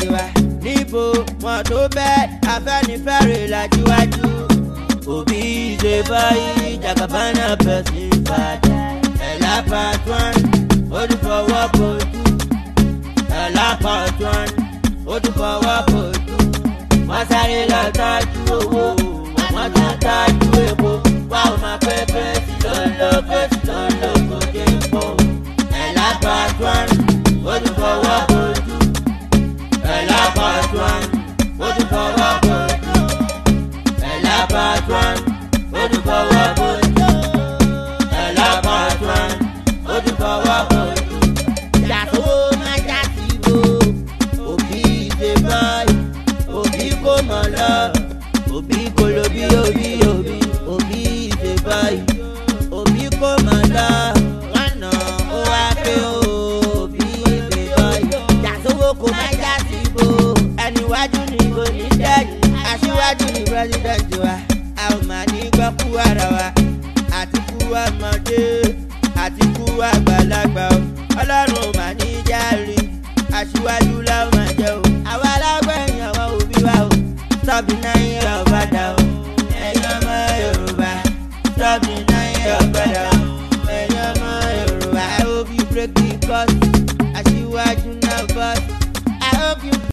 wa níbo wọn tó bẹ́ẹ̀ Afẹ́nifẹ́re làjíwájú. Òbí ṣe báyìí Jagabana person fàdà ẹ̀là pàtùn ó ti fọwọ́ bójú ẹ̀là pàtùn ó ti fọwọ́ bójú. Wọ́n sáré lọ tọ́jú owó wọ́n tún tọ́jú epo wá ò máa pẹ́ pẹ́sì lọ́lọ́kọ́ kò dé pọ̀. Ẹ̀là pàtùn ó ti fọwọ́ bójú ẹ̀là pàtùn ó ti fọwọ́ bójú ẹ̀là pàtùn ó ti fọwọ́ bójú ẹ̀là pàtùn ó ti fọwọ́ bójú. Ìyàtọ̀ máa já sí ibò òbí ṣe báyìí òbí kò mọ̀ lọ òbí kò lo bí òbí ṣe báyìí òbí kò mọ̀ lọ lọ́nà ó wá pé òbí ṣe báyìí. Ìyàtọ̀ kò máa já sí ibò ẹniwájú ni kò ní dẹ́yìn aṣíwájú ni pírẹ́sidẹ̀ntì wa a ò máa ní gbọ́ kú ara wa àti kú ọmọdé àti kú àgbàlagbà o Ọlọ́run ò máa ní járe aṣíwájú láwọn máa jẹ́ o àwa alágbẹ̀yìn àwọn òbí wa o stop denying your father o ẹ̀yin ọmọ Yorùbá stop denying your brother o ẹ̀yin ọmọ Yorùbá I hope you break the curse.